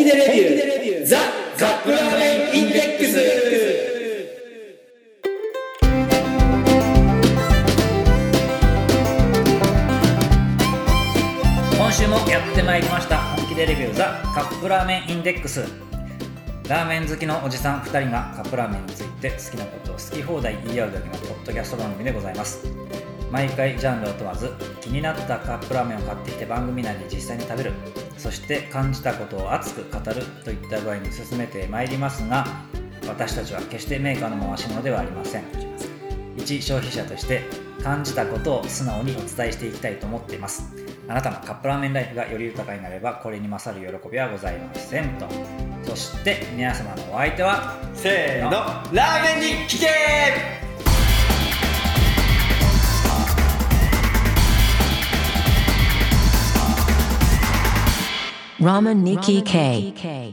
気でレビューザ・カップラーメンインデックス。 今週もやってまいりました。本気でレビューザ・カップラーメンインデックス。ラーメン好きのおじさん2人がカップラーメンについて好きなことを好き放題言い合うだけのポッドキャスト番組でございます。毎回ジャンルを問わず気になったカップラーメンを買ってきて番組内で実際に食べる、そして感じたことを熱く語るといった具合に進めてまいりますが、私たちは決してメーカーの回し物ではありません。一消費者として感じたことを素直にお伝えしていきたいと思っています。あなたのカップラーメンライフがより豊かになればこれに勝る喜びはございませんと。そして皆様のお相手はせーの、ラーメンに聞け。 ラーメンに聞け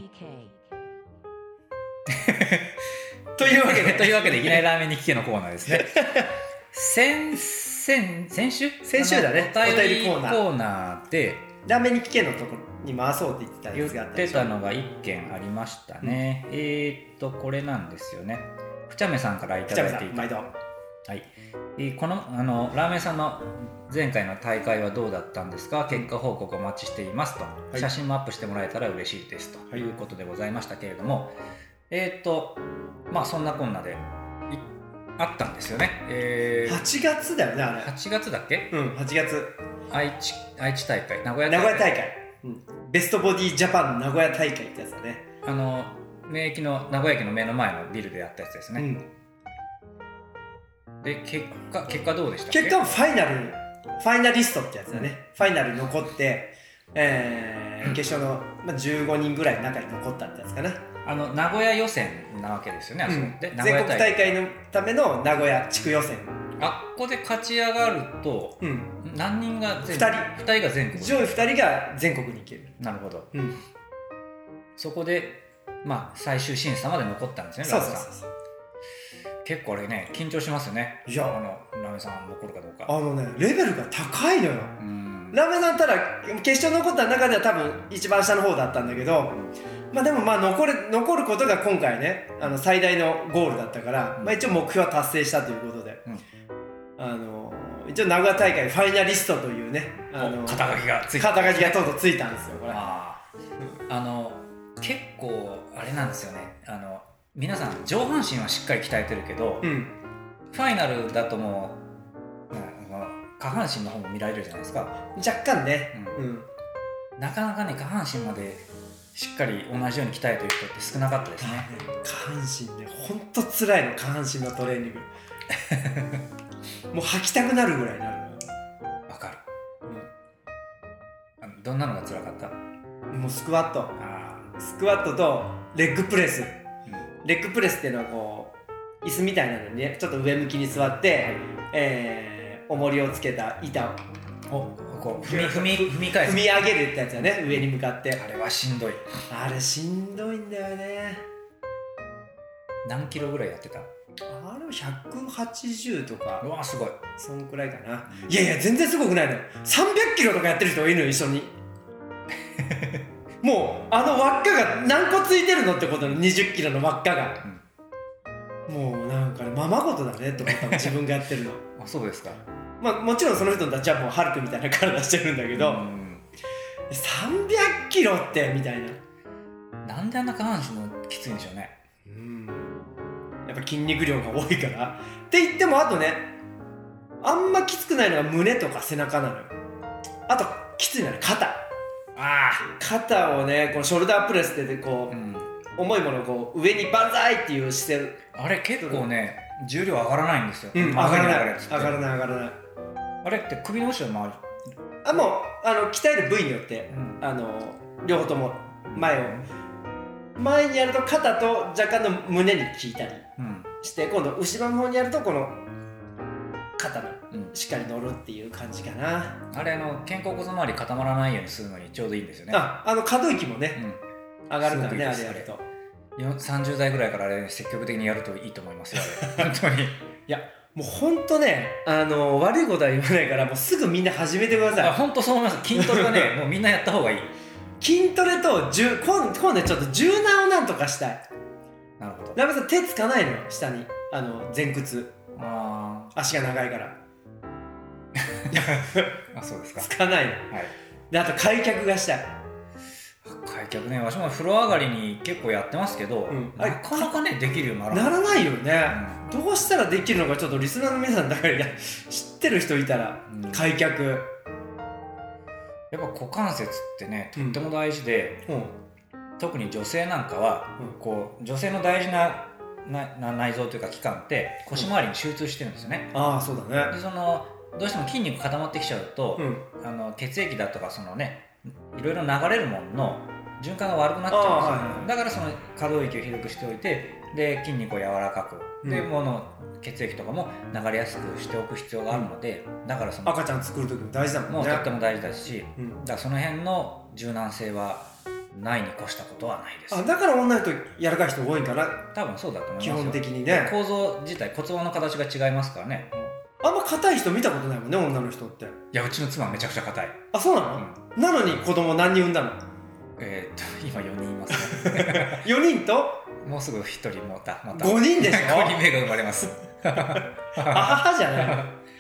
というわけでいきなりラーメンに聞けのコーナーですね。先週だね、お便りコーナーでラーメンに聞けのところに回そうって言ってたやつがあったでしょ。 言ってたのが1件ありましたね、これなんですよね。ふちゃめさんからいただいていた。 毎度。 はい、このラーメンさんの前回の大会はどうだったんですか、結果報告お待ちしていますと、はい、写真もアップしてもらえたら嬉しいですということでございましたけれども、まあそんなこんなであったんですよね。 8月だよね、あれ。8 月だっけ。 8月愛知大会、名古屋大会、ベストボディジャパン名古屋大会ってやつだね。 名駅の名古屋駅の目の前のビルでやったやつですね、で結果どうでしたっけ。 結果はファイナリストってやつだね、ファイナルに残って、決勝の、15人ぐらいの中に残ったってやつかな。 名古屋予選なわけですよね、あそこって全国大会のための名古屋地区予選。 あっこで勝ち上がると、何人が2人が全国、 上位2人が全国に行ける。 なるほど、そこで最終審査まで残ったんですね。 そう結構あれね、緊張しますよね。 いや、 ラーメンさん残るかどうか。 レベルが高いのよ。ラーメンさんただ決勝残った中では多分一番下の方だったんだけど、でも残ることが今回ね、最大のゴールだったから、一応目標は達成したということで、一応名古屋大会ファイナリストというね、 肩書きがとうとうついたんですよ、これ。 結構あれなんですよね。皆さん上半身はしっかり鍛えてるけど、ファイナルだともう、下半身の方も見られるじゃないですか。 若干ね、 なかなかね、下半身までしっかり同じように鍛えてる人って少なかったですね。 下半身ね、ほんとつらいの、下半身のトレーニング。もう吐きたくなるぐらいになるのよ。 わかる、どんなのが辛かった？ もうスクワットとレッグプレス。レッグプレスっていうのはこう椅子みたいなのにね、ちょっと上向きに座って、重りをつけた板をこう踏み上げるってやつだね、上に向かって。 あれはしんどい。あれしんどいんだよね。 何キロぐらいやってた？ あれ180とか。 うわ、すごい。 そんくらいかな。いや全然すごくないの。300キロとかやってる人がいるの、一緒に。もう輪っかが何個ついてるのってことの20キロの輪っかが、もうなんかね、ままごとだねと思ったの、自分がやってるの。 あ、そうですか。 もちろんその人たちはもうハルクみたいな体してるんだけど、300キロってみたいな。 なんであんな下半身のきついんでしょうね。 やっぱ筋肉量が多いからって言っても、あとね、あんまきつくないのが胸とか背中なのよ。あときついのは肩をね、このショルダープレスでこう、重いものをこう上にバンザイっていう姿勢。あれ結構ね、重量上がらないんですよ。 上がらない。 あれって首の後ろに回る？ もう鍛える部位によって、両方とも前にやると肩と若干の胸に効いたりして、今度後ろの方にやるとこの肩のしっかり乗るっていう感じかな。 あれ肩甲骨周り固まらないようにするのにちょうどいいんですよね。 可動域もね、上がるからね、あれやると。 30代ぐらいからあれ積極的にやるといいと思いますよ、あれ。本当に。いやもう本当ね、悪いことは言わないから、もうすぐみんな始めてください。 本当そう思います。筋トレはね、もうみんなやった方がいい。 筋トレと今度ちょっと柔軟をなんとかしたい。 なるほど。 ラメさん手つかないのよ、下に前屈。足が長いからあ、そうですか。 つかないの、はい、であと開脚がしたい。 開脚ね、私も風呂上がりに結構やってますけど、なかなかねできるようにならないよね、どうしたらできるのかちょっとリスナーの皆さんだから知ってる人いたら、開脚やっぱ股関節ってねとっても大事で、特に女性なんかは、こう女性の大事な内臓というか器官って腰回りに集中してるんですよね。 ああ、そうだね。 でどうしても筋肉固まってきちゃうと、血液だとかいろいろ流れるものの循環が悪くなっちゃうんですよ、だから可動域を広くしておいて、で筋肉を柔らかく、で血液とかも流れやすくしておく必要があるので、だから赤ちゃん作る時も大事だもんね。 もうとっても大事だし、だからその辺の柔軟性はないに越したことはないです。 だから女の人柔らかい人多いんかな。 多分そうだと思いますよ、基本的にね。構造自体、骨盤の形が違いますからね。 あんま硬い人見たことないもんね、女の人って。いや、うちの妻はめちゃくちゃ硬い。 あ、そうなの、なのに子供何人産んだの？ 今4人いますね。 4人ともうすぐ1人また 5人でしょ。 5人目が生まれます。 母じゃない。い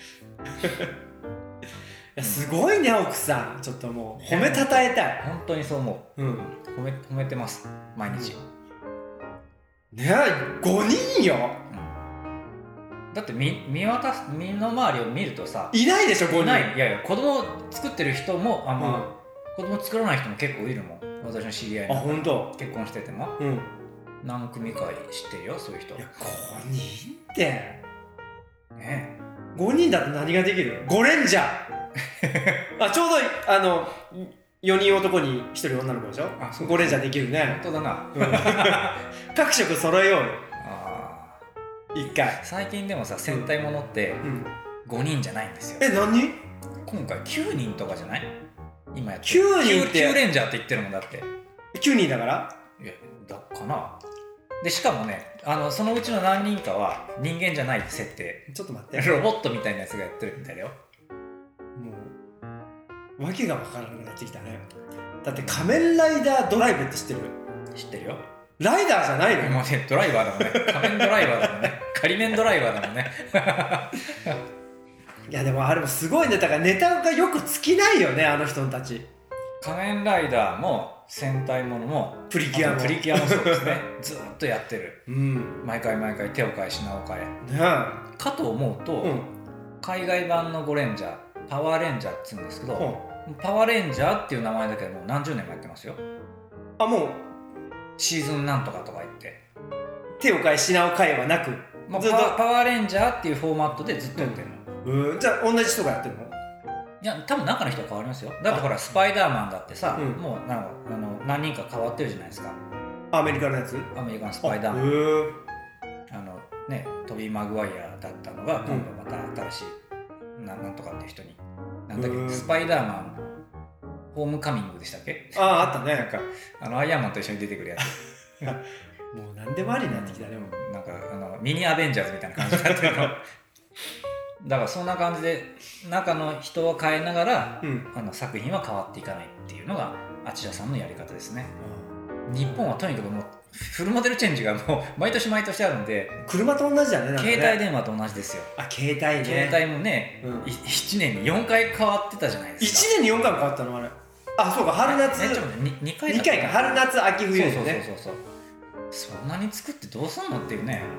や、すごいね、奥さん。ちょっともう褒めたたえたい。 本当にそう思う。褒めてます毎日。 ねえ、5人よ。 だって身の回りを見るとさ、 いないでしょ、5人。 いない。いやいや、子供作ってる人も子供作らない人も結構いるもん、私の知り合いに。 あ、本当。 結婚してても、何組か知ってるよ、そういう人。いや、 5人ってね、 5人だと何ができる？5レンジャー。ちょうど4人男に1人女の子でしょ。5レンジャーできるね。 本当だな。 各色揃えようよ。1回。 最近でもさ、戦隊ものって5人じゃないんですよ。 何人？ 今回9人とかじゃない？今やって 9人って 9レンジャーって言ってるもんだって。 9人だから？ いや、だかな。でしかもね、そのうちの何人かは人間じゃない設定。 ちょっと待って。 ロボットみたいなやつがやってるみたいだよ。 もう訳が分からなくなってきたね。だって仮面ライダードライブって知ってる？ 知ってるよ。 ライダーじゃないの？ もうね、ドライバーだもんね。仮面ドライバーだもんね。仮面ドライバーだもんね。 いや、でもあれもすごいね。だからネタがよく尽きないよね、あの人たち。 仮面ライダーも戦隊ものもプリキュアもそうですね。ずっとやってる、毎回手を変え品を変え、かと思うと、海外版のゴレンジャー、パワーレンジャーって言うんですけど、パワーレンジャーっていう名前だけでもう何十年もやってますよ。 もうシーズンなんとかとか言って手を変え品を変えはなく、 ずっとパワーレンジャーっていうフォーマットでずっとやってるの。じゃあ同じ人がやってるの？ いや、多分中の人は変わりますよ。だってほら、スパイダーマンだってさ、もう何人か変わってるじゃないですか。 アメリカのやつ？ アメリカのスパイダーマン。ね、トビー・マグワイアだったのが今度また新しいなんとかって人に、なんだっけ、スパイダーマンホームカミングでしたっけ？ あったね。 なんかアイアンマンと一緒に出てくるやつ。 もう何でもありになってきたね。 なんかミニアベンジャーズみたいな感じになってるの。だからそんな感じで中の人を変えながら、作品は変わっていかないっていうのがあちらさんのやり方ですね。日本はとにかくもうフルモデルチェンジがもう毎年毎年あるんで、 車と同じだね。 携帯電話と同じですよ。 携帯ね。 携帯もね、1年に4回変わってたじゃないですか。 1年に4回も変わったのあれ。そうか、春夏 2回か、春夏秋冬ですね。 そうそんなに作ってどうすんのっていうね。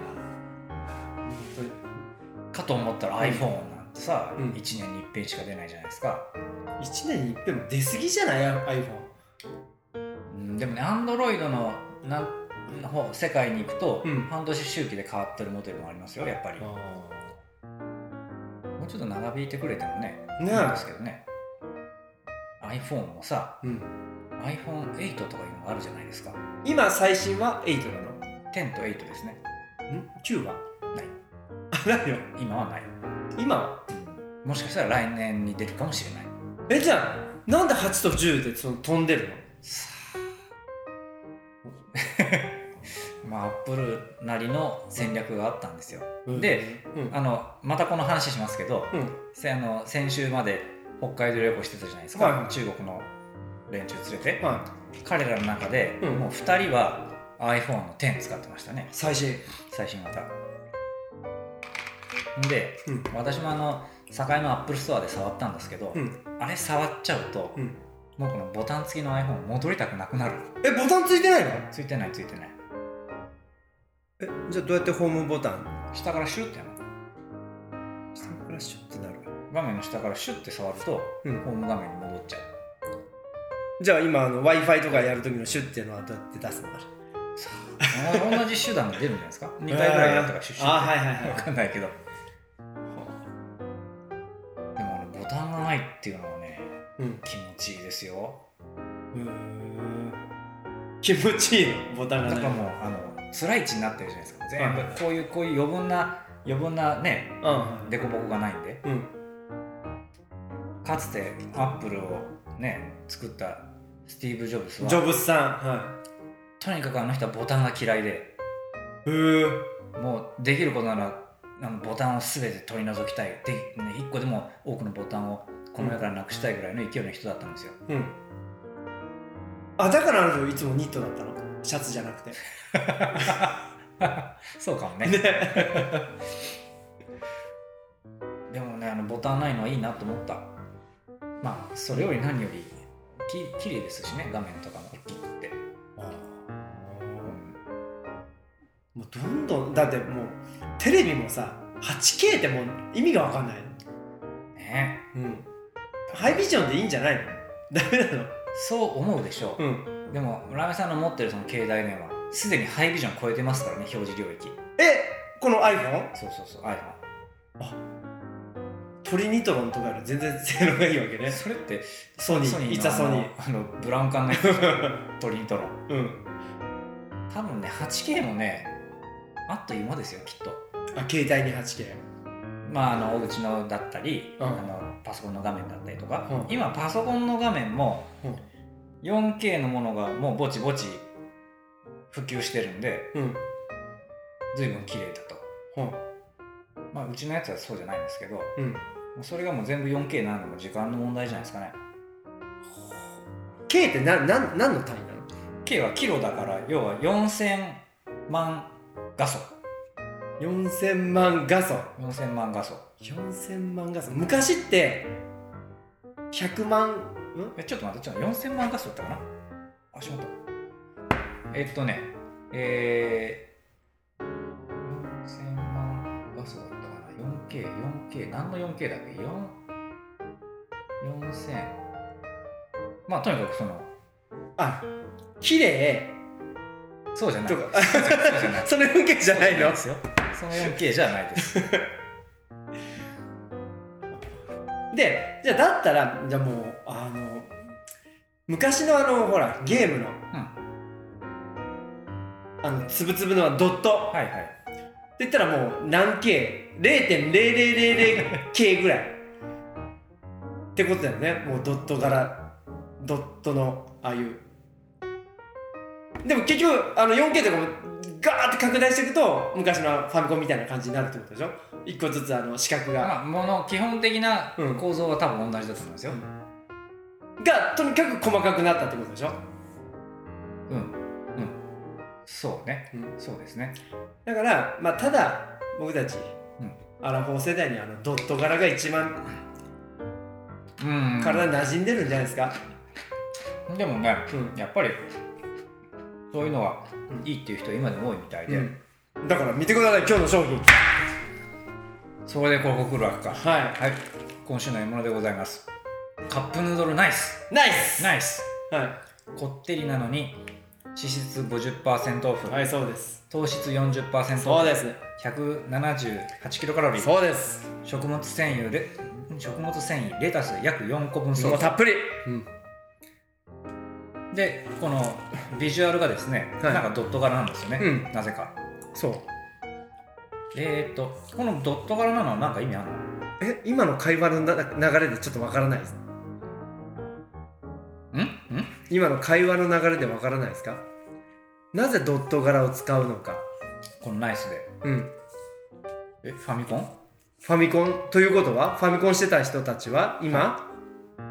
かと思ったら iPhone なんてさ、1年に一遍しか出ないじゃないですか。 1年に一遍も出過ぎじゃない？ iPhone。 でもね、Android の世界に行くと、半年周期で変わってるモデルもありますよ、やっぱり。もうちょっと長引いてくれてもね、いいんですけどね。iPhone もさ、iPhone8 とかいうのがあるじゃないですか。 今最新は8なの ？10と8ですね。 9は？ ない。 ないよ。 今はない。 今は？ もしかしたら来年に出るかもしれない。 じゃあなんで8と10で飛んでるの？ アップルなりの戦略があったんですよ。で、またこの話しますけど、先週まで北海道旅行してたじゃないですか、中国の連中連れて、 は彼らの中で、 うんもう2人は iPhone の10使ってましたね。 最新。 最新型で、私も堺の Apple ストアで触ったんですけど、あれ触っちゃうと、もうこのボタン付きの iPhone 戻りたくなくなる。 ボタンついてないの？ ついてないついてない。 じゃあどうやってホームボタン？ 下からシュッてやる。 下からシュッてなる。 画面の下からシュッて触ると、ホーム画面に戻っちゃう。 じゃあ今Wi-Fi とかやるときのシュッっていうのはどうやって出すの？ 同じ手段で出るんじゃないですか。2回ぐらいやったからシュッシュッって、 はいはいはい、 分かんないけど、でもボタンがないっていうのはね、気持ちいいですよ。 気持ちいいの？ボタンがない。 だからもう辛い位置になってるじゃないですか。全部こういう余分なね、デコボコがないんで、かつてアップルをね作ったスティーブ・ジョブズは、 ジョブズさん、 とにかくあの人はボタンが嫌いで、もうできることならボタンを全て取り除きたいで、1個でも多くのボタンをこの世からなくしたいぐらいの勢いの人だったんですよ。 だからあの人いつもニットだったの？シャツじゃなくて。 そうかもね。でもね、ボタンないのはいいなと思った。まあそれより何より綺麗ですしね、画面とかも大きくて。 もうどんどんだってもうテレビもさ 8K ってもう意味が分かんないね。 ハイビジョンでいいんじゃないの？ダメなの？ そう思うでしょう。でもラメさんの持ってるその携帯電話すでにハイビジョン超えてますからね、表示領域。 この iPhone？ そう iPhone。 トリニトロンとかより全然性能がいいわけね。 それってソニー、いつはソニーブラウン管のやつトリニトロン。多分ね 8K もねあっという間ですよ、きっと。 携帯に 8K。 まあお家のだったり、パソコンの画面だったりとか、今パソコンの画面も 4K のものがもうぼちぼち普及してるんで、随分綺麗だと。まあうちのやつはそうじゃないんですけど、それがもう全部 4K になるのも時間の問題じゃないですかね。 K って何の単位なの？ K はキロだから、要は4000万画素。 4000万画素。 4000万画素。 4000万画素。昔って100万、 ちょっと待って、4000万画素だったかな。しまった。4000万画素だったかな。4K、何の 4K だっけ？ 4000。まあとにかく綺麗。 そうじゃない。 その 4K じゃないの？ その 4K じゃないです。 で、じゃあだったら、じゃあもう昔のほらゲームのつぶつぶのドット。って言ったらもう何 K？0.0000K ぐらいってことだよね。もうドットのああいう。でも結局4K とかもガーって拡大していくと昔のファミコンみたいな感じになるってことでしょ。一個ずつ四角が、 基本的な構造は多分同じだと思いますよ。 がとにかく細かくなったってことでしょ。 そうね、そうですね。 だからただ僕たち、アラフォー世代にドット柄が一番体に馴染んでるんじゃないですか。 でもね、やっぱりそういうのがいいっていう人は今でも多いみたいで、 だから見てください、今日の商品。 そこで広告来るわけか。 はい、 今週の獲物でございます。カップヌードルナイス。こってりなのに脂質 50% オフ。 そうです。 糖質 40% オフ。 そうです。 178キロカロリー。 そうです。 食物繊維レタス約4個分相当。 たっぷり。 でこのビジュアルがですね、なんかドット柄なんですよね、なぜか。 そう。 このドット柄なのは何か意味あるの？ 今の会話の流れでちょっとわからないです。今の会話の流れでわからないですか？なぜドット柄を使うのか。 このナイスで。ファミコンということはファミコンしてた人たちは今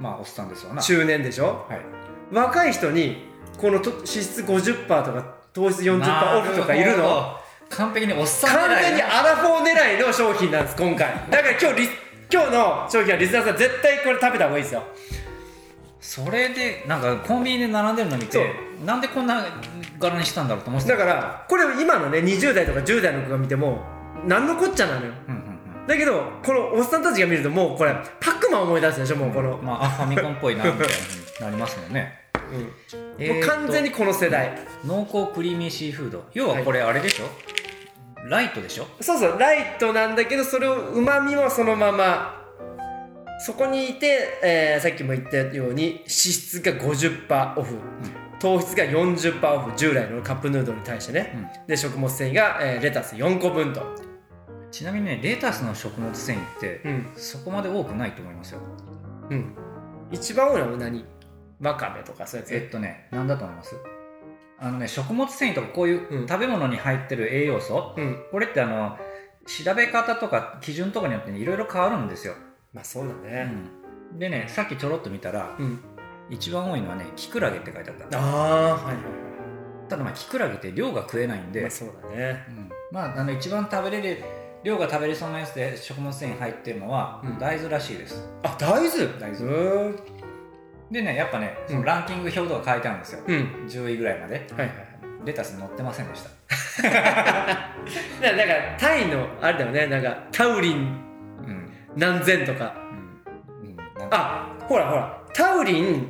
まあおっさんですわな。 中年でしょ、はい、若い人にこの脂質 50% とか糖質 40% オフとかいるの？ 完璧におっさん狙い、 完全にアラフォー狙いの商品なんです今回。だから今日の商品はリスナーさん絶対これ食べた方がいいですよ。 それでなんかコンビニで並んでるの見て、なんでこんな柄にしたんだろうと思ってた。 だからこれ今のね20代とか10代の子が見ても何のこっちゃなのよ、だけどこのおっさんたちが見るともうこれパックマン思い出すでしょ、もうこの、 まあファミコンっぽいなみたいな風になりますもんね。 もう完全にこの世代。 濃厚クリーミーシーフード、要はこれあれでしょ、ライトでしょ。 そうそう、ライトなんだけどそれを旨味もそのままそこにいて、さっきも言ったように脂質が 50% オフ、糖質が 40% オフ、従来のカップヌードルに対してね、で食物繊維が、レタス4個分と。 ちなみにね、レタスの食物繊維って、そこまで多くないと思いますよ。 一番多いのは何？わかめとかそういうやつ。 何だと思います？食物繊維とかこういう食べ物に入ってる栄養素、これって調べ方とか基準とかによっていろいろ変わるんですよ。 まあそうだね、 でね、さっきちょろっと見たら、一番多いのはね、キクラゲって書いてあった。ただキクラゲって量が食えないんで、 そうだね、 一番量が食べれそうなやつで食物繊維入ってるのは大豆らしいです。 あ、大豆でね、やっぱね、そのランキング表とか書いてあるんですよ、10位ぐらいまで。レタス載ってませんでしただからタイのあれだよね、なんかタウリン何千とか、あ、ほらタウリン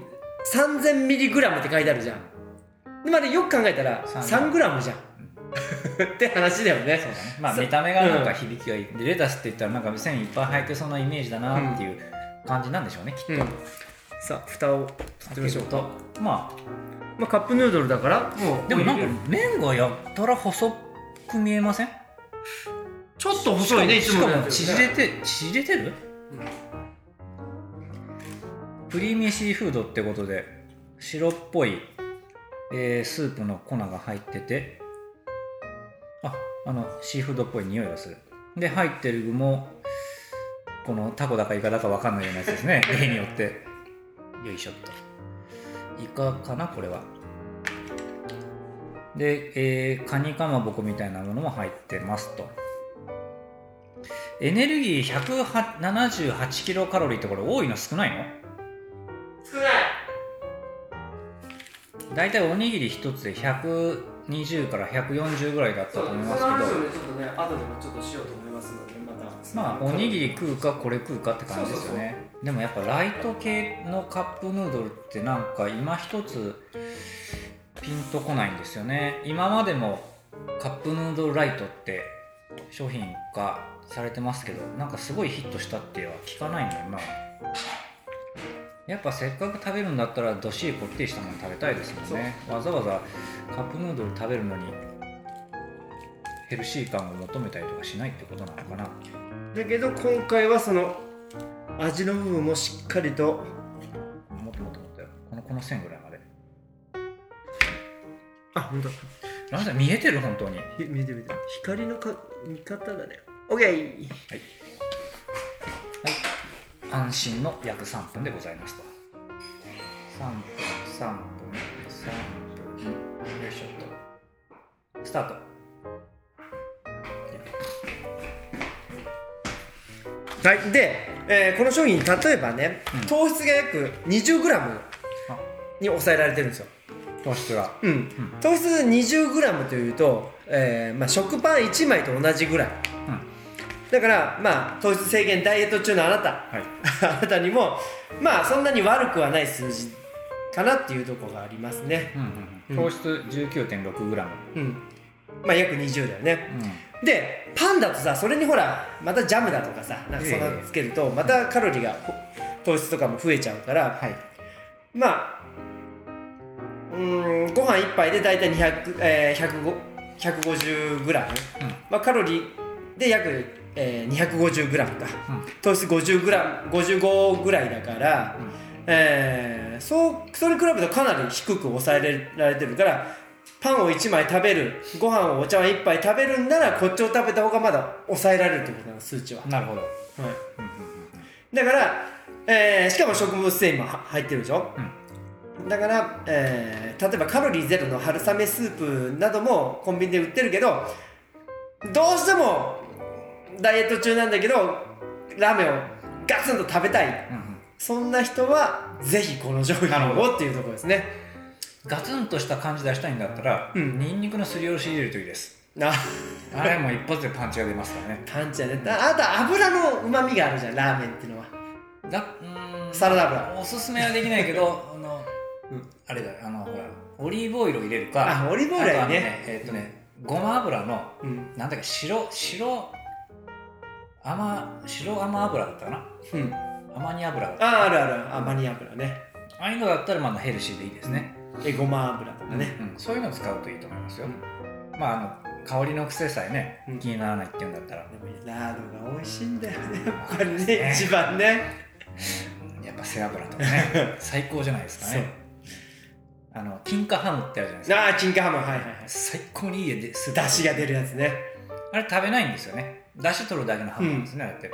3000mg って書いてあるじゃん。でもあれよく考えたら 3g じゃんって話だよね。 そうだね。見た目がなんか響きがいい、でレタスって言ったらなんか繊維いっぱい入ってそうなイメージだなっていう感じなんでしょうね、きっと。 さあ蓋を取ってみましょうか。 まあカップヌードルだからもう。 でもなんか麺がやったら細く見えません？ ちょっと細いね、いつものやつ。 縮れてる？クリーミーシーフードってことで白っぽい、スープの粉が入ってて、シーフードっぽい匂いがする。で入ってる具もこのタコだかイカだか分かんないようなやつですね例によって。よいしょっと、イカかなこれは。で、カニかまぼこみたいなものも入ってますと。エネルギー178キロカロリーってこれ多いの少ないの？ 少ない。 だいたいおにぎり一つで120から140ぐらいだったと思いますけど、 その話をね、ちょっとね、後でもちょっとしようと思いますので、 おにぎり食うかこれ食うかって感じですよね。でもやっぱライト系のカップヌードルってなんか今一つピンとこないんですよね。今までもカップヌードルライトって商品化されてますけど、なんかすごいヒットしたっては聞かないのよな。やっぱせっかく食べるんだったらどっしりこってりしたもの食べたいですもんね。わざわざカップヌードル食べるのにヘルシー感を求めたりとかしないってことなのかな。 だけど今回はその味の部分もしっかりともっとよ、この線ぐらいまで。 あ、本当だ。 なんだ、見えてる本当に。 見えてる。光の見方だね。オッケー。はい。 安心の約3分でございますと。3分。よいしょっと。スタート。 はい。で、この商品例えばね、糖質が約 20g に抑えられてるんですよ。 糖質が。 糖質 20g というと、食パン1枚と同じぐらい。だから糖質制限ダイエット中のあなた、あなたにもそんなに悪くはない数字かなっていうところがありますね。 糖質 19.6g、 約20だよね。でパンだとさ、それにほらまたジャムだとかさ、なんかそんなのつけるとまたカロリーが糖質とかも増えちゃうから、ご飯1杯でだいたい150g、カロリーで約250g か、糖質 55ぐらいだから、それに比べるとかなり低く抑えられてるから、パンを1枚食べる、ご飯をお茶碗1杯食べるんならこっちを食べた方がまだ抑えられるということなの、数値は。 なるほど。 だからしかも植物繊維も入ってるでしょ、だから、例えばカロリーゼロの春雨スープなどもコンビニで売ってるけど、どうしてもダイエット中なんだけどラーメンをガツンと食べたい、そんな人はぜひこの商品をっていうところですね。 ガツンとした感じ出したいんだったら、ニンニクのすりおろし入れるといいです。あれもう一発でパンチが出ますからね。 パンチはね。あと油のうまみがあるじゃん、ラーメンっていうのは。サラダ油おすすめはできないけどあれだ、ほらオリーブオイルを入れるか、 オリーブオイルはね、 ごま油の、なんだっけ、白甘油だったかな、アマニ油だった。 あるアマニ油ね。 ああいうのだったらまだヘルシーでいいですね。 ごま油とかね、 そういうのを使うといいと思いますよ。香りの癖さえね、気にならないっていうんだったら。 でもラードが美味しいんだよね、やっぱりね、一番ね。 やっぱ背脂とかね最高じゃないですかね。金華ハムってあるじゃないですか。 金華ハム、 最高にいい出汁が出るやつね。 あれ食べないんですよね。出汁取るだけのハムなんですね、だって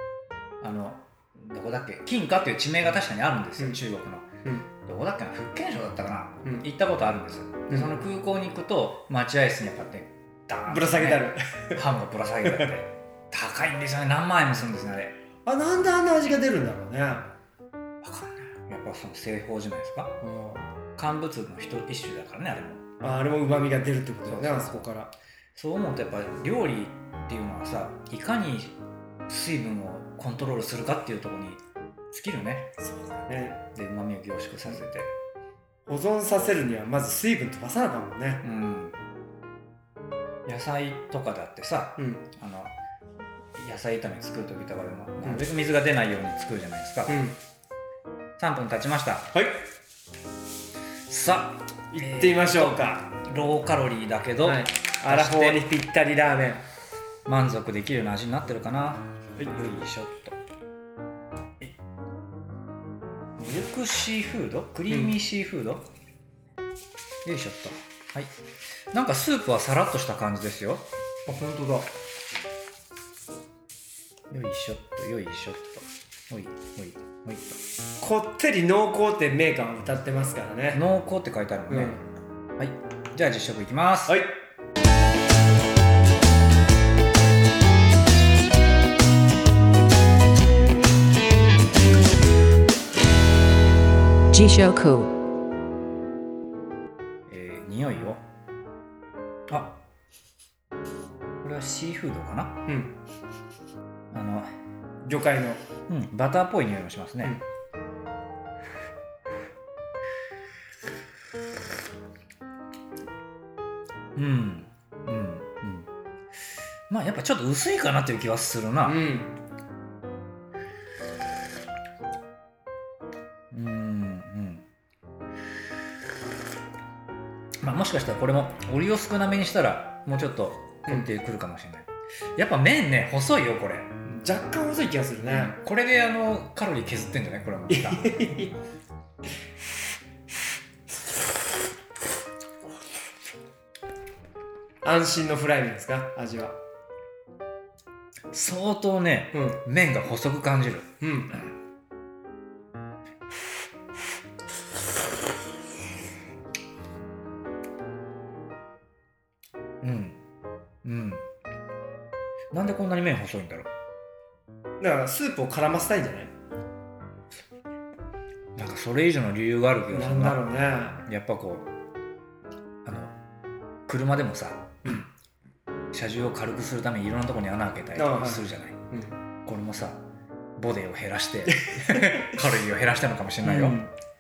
どこだっけ、金華っていう地名が確かにあるんですよ、中国の。どこだっけな、福建省だったかな、行ったことあるんです。でその空港に行くと待合室にやっぱね、ダーンとね、ぶら下げてあるハムがぶら下げてあって高いんですよね。何万円もするんですね、あれ。 なんであんな味が出るんだろうね。 分かんない。やっぱその製法じゃないですか。乾物の一種だからね、あれも。 あれも旨味が出るってことだよね、あそこから。 そう思うとやっぱ料理っていうのはさ、いかに水分をコントロールするかっていうところに尽きるね。 そうだね。 で旨味を凝縮させて保存させるにはまず水分飛ばさなあかんもんね。 野菜とかだってさ、野菜炒め作る時とかでもなるべく水が出ないように作るじゃないですか。3分経ちました。 はい。 さあ行ってみましょうか。 ローカロリーだけど、 アラフォーにぴったりラーメン、 満足できるような味になってるかな。よいしょっと。ミルクシーフード、クリーミーシーフード、よいしょっと。はい。なんかスープはさらっとした感じですよ。 本当だ。 よいしょっと、よいしょっと。ほいほいほいと。 こってり濃厚ってメーカーは歌ってますからね。 濃厚って書いてあるもんね。はい。じゃあ実食いきます。 はい。 Jishoku。 匂いを。あ、これはシーフードかな。 魚介の、 バターっぽい匂いもしますね。まあやっぱちょっと薄いかなっていう気はするな。まあもしかしたらこれもお湯を少なめにしたらもうちょっと凝ってくるかもしれない。やっぱ麺ね、細いよこれ。 若干細い気がするね。 これでカロリー削ってんじゃないこれも。 安心のフライ麺ですか、味は。 相当ね、麺が細く感じる。なんでこんなに麺細いんだろう。 だからスープを絡ませたいんじゃない。 なんかそれ以上の理由がある気がするな。 なんだろうね。 やっぱこう車でもさ、車重を軽くするためにいろんなところに穴開けたりとかするじゃない。これもさ、ボディを減らしてカロリーを減らしたのかもしれないよ。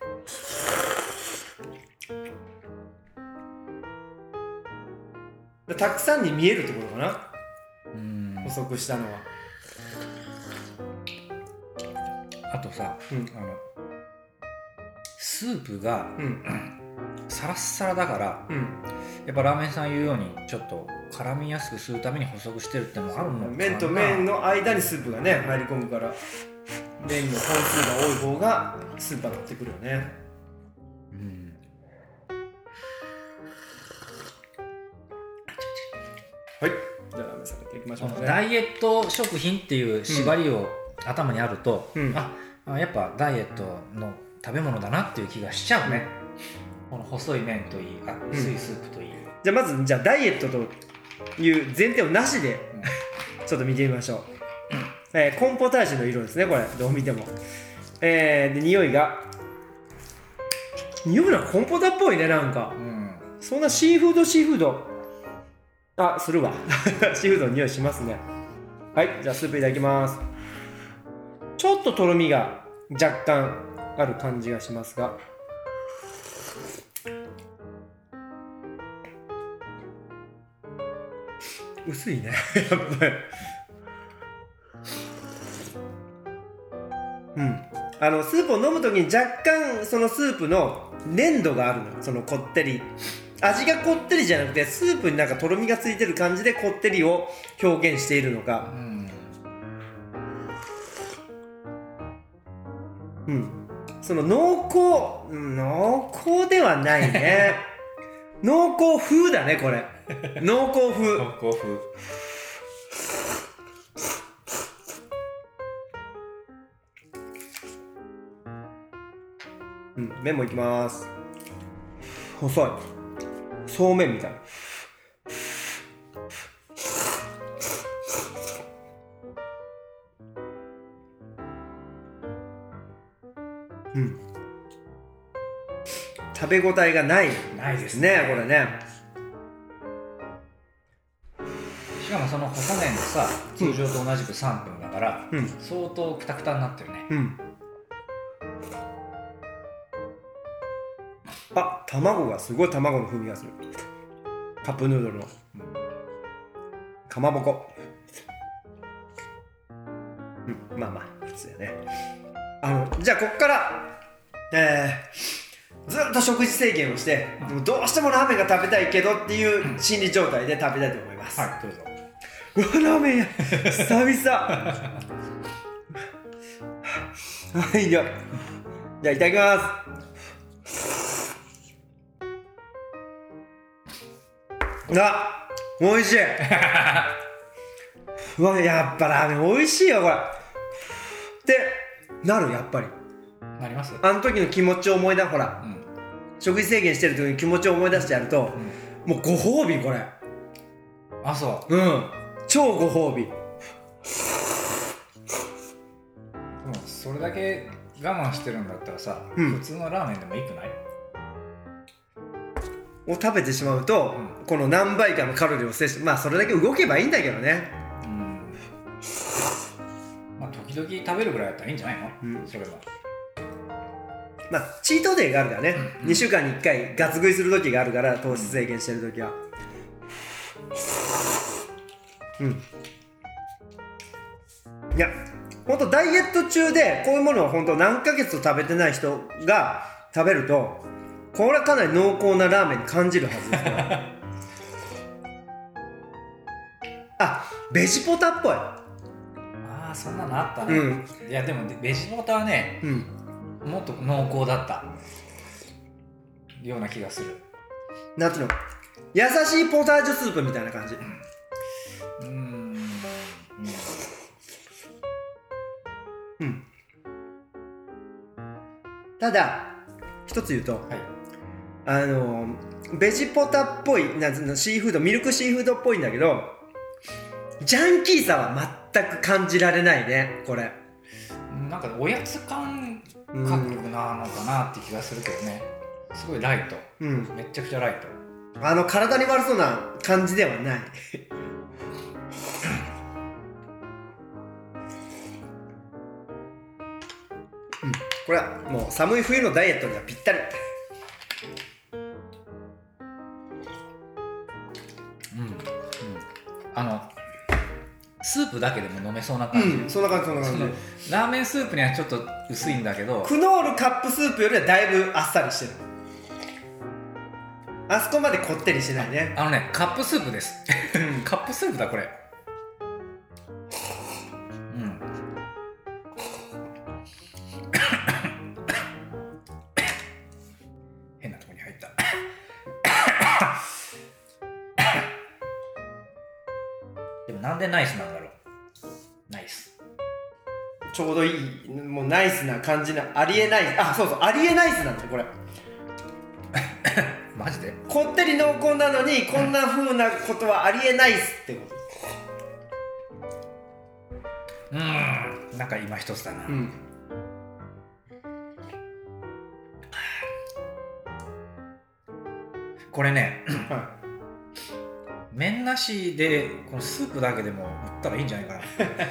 たくさんに見えるってことかな。細くしたのは。 あとさ、スープが、サラッサラだから、やっぱラーメンさん言うようにちょっと絡みやすくするために細くしてるってのもあるのかな。 麺と麺の間にスープがね入り込むから、麺の本数が多い方がスープが乗ってくるよね。はい、じゃあラーメンさんやっていきましょうかね。 ダイエット食品っていう縛りを頭にあると、 やっぱダイエットの食べ物だなっていう気がしちゃうね、この細い麺といい薄いスープといい、 じゃあまずダイエットという前提をなしで、ちょっと見てみましょう、コーンポタージュの色ですね、これどう見ても。で匂いがコーンポタっぽいね、なんか、そんなシーフードするわシーフードの匂いしますね。はい、じゃあスープいただきます。ちょっととろみが若干ある感じがしますが、薄いねやっぱりスープを飲むときに若干そのスープの粘度があるのよ。そのこってり味がこってりじゃなくて、スープになんかとろみがついてる感じでこってりを表現しているのか、その濃厚ではないね濃厚風だね、これ濃厚風麺もいきます。細いそうめんみたい。食べ応えがないですね、これね。 しかもその細麺でさ、通常と同じく3分だから、相当クタクタになってるね。 卵がすごい、卵の風味がする。カップヌードルのかまぼこ、まあ普通やね。じゃあこっからずっと食事制限をして、どうしてもラーメンが食べたいけどっていう心理状態で食べたいと思います。 はい、どうぞ。 ラーメンや久々はい、じゃあいただきます。美味しいやっぱラーメン美味しいよこれってなる。やっぱりなります。 あの時の気持ちを思い出ほら、食事制限してる時に気持ちを思い出してやると、もうご褒美これ。 そう超ご褒美。 それだけ我慢してるんだったらさ、普通のラーメンでもいいくない？ を食べてしまうと、この何倍かのカロリーを摂取、それだけ動けばいいんだけどね。 時々食べるぐらいだったらいいんじゃないの？それはチートデーがあるからね、2週間に1回ガツ食いする時があるから、糖質制限してる時は。いや本当ダイエット中でこういうものを本当何ヶ月と食べてない人が食べると、これはかなり濃厚なラーメンに感じるはずですからベジポタっぽい。 そんなのあったね。いやでもベジポタはね、もっと濃厚だったような気がする。 なんていうの、優しいポタージュスープみたいな感じ。ただ一つ言うと、ベジポタっぽいシーフード、ミルクシーフードっぽいんだけど、ジャンキーさは全く感じられないね、これ。 なんかおやつ感覚なのかなって気がするけどね。すごいライト、めっちゃくちゃライト。 体に悪そうな感じではないこれはもう寒い冬のダイエットにはぴったり。 スープだけでも飲めそうな感じ。 そんな感じ。 ラーメンスープにはちょっと薄いんだけど、 クノールカップスープよりはだいぶあっさりしてる。あそこまでこってりしてないね。 カップスープですカップスープだこれ。変なとこに入ったでもなんでナイスなんだろう。ナイス。 ちょうどいい、もうナイスな感じな、ありえない、そうそうありえないスなんだよこれ。 マジでこってり濃厚なのにこんな風なことはありえないっすってこと。 なんか今一つだな。これね、麺なしでこのスープだけでも売ったらいいんじゃないかな。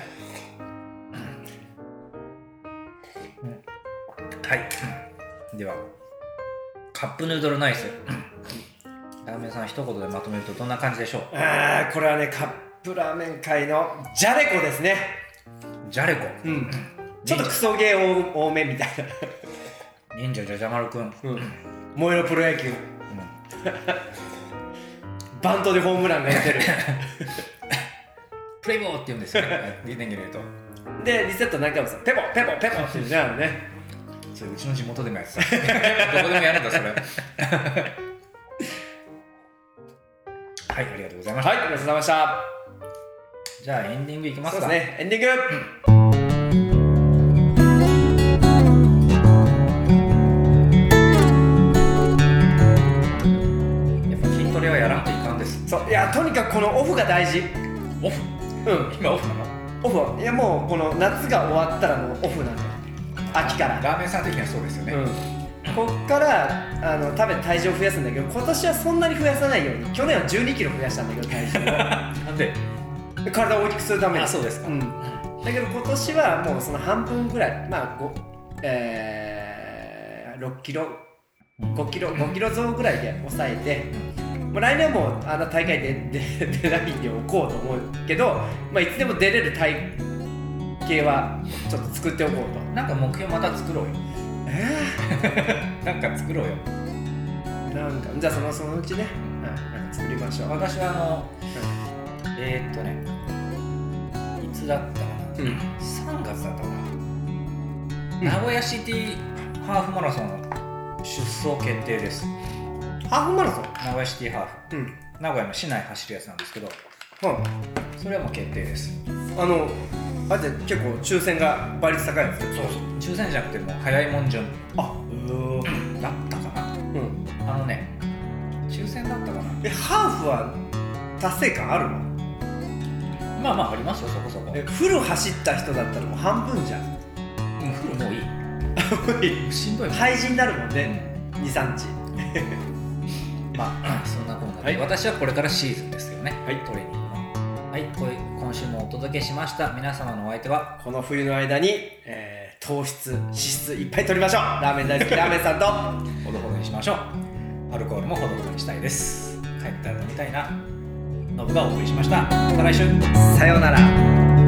はい、ではカップヌードルナイス、ラーメンさん一言でまとめるとどんな感じでしょう？ これはねカップラーメン界のじゃれこですね。 じゃれこ、 ちょっとクソゲー多めみたいな。忍者じゃじゃ丸くん、 燃えろプロ野球、バントでホームランが出てるプレイボーって言うんですよね、人間で言うと。 でリセット何回もさ、ペポペポペポって言うじゃんね。 それうちの地元でもやってた。どこでもやるんだそれ。はい、ありがとうございました。 はい、ありがとうございました。 じゃあエンディングいきますか。 そうですね、エンディング。 やっぱ筋トレはやらんといかんです。 そう、いやとにかくこのオフが大事。 オフ？今オフなの？ オフは、いやもうこの夏が終わったらもうオフなんだよ。秋からラーメンさん的にはそうですよね。 こっから食べて体重を増やすんだけど、今年はそんなに増やさないように。去年は12キロ増やしたんだけど体重をなんで？ 体を大きくするために。 そうですか。 だけど今年はもうその半分ぐらい、6キロ5キロ増ぐらいで抑えて、来年はもう大会で出ないでおこうと思うけど、いつでも出れる体型はちょっと作っておこうと。 なんか目標また作ろうよ。なんか作ろうよ。 なんかじゃあそのうちね、なんか作りましょう。 私はいつだったかな、3月だったかな、名古屋シティハーフマラソン出走決定です。 ハーフマラソン？ 名古屋シティハーフ、名古屋の市内走るやつなんですけど、それはもう決定です。 あれって結構抽選が倍率高いやつ。 そう抽選じゃなくてもう早いもん順だったかな。抽選だったかな。 ハーフは達成感あるの？ まあありますよ、そこそこ。 フル走った人だったらもう半分じゃん。 フルもういい。しんどいもん。 廃人になるもんね、2、3日。 そんなこんなで、私はこれからシーズンですけどね、トレーニングの。今週もお届けしました。皆様のお相手は、 この冬の間に、糖質、脂質いっぱい取りましょう。ラーメン大好きラーメンさんとほどほどにしましょう。アルコールもほどほどにしたいです。帰ったら飲みたいな。ノブがお送りしました。また来週。 さようなら。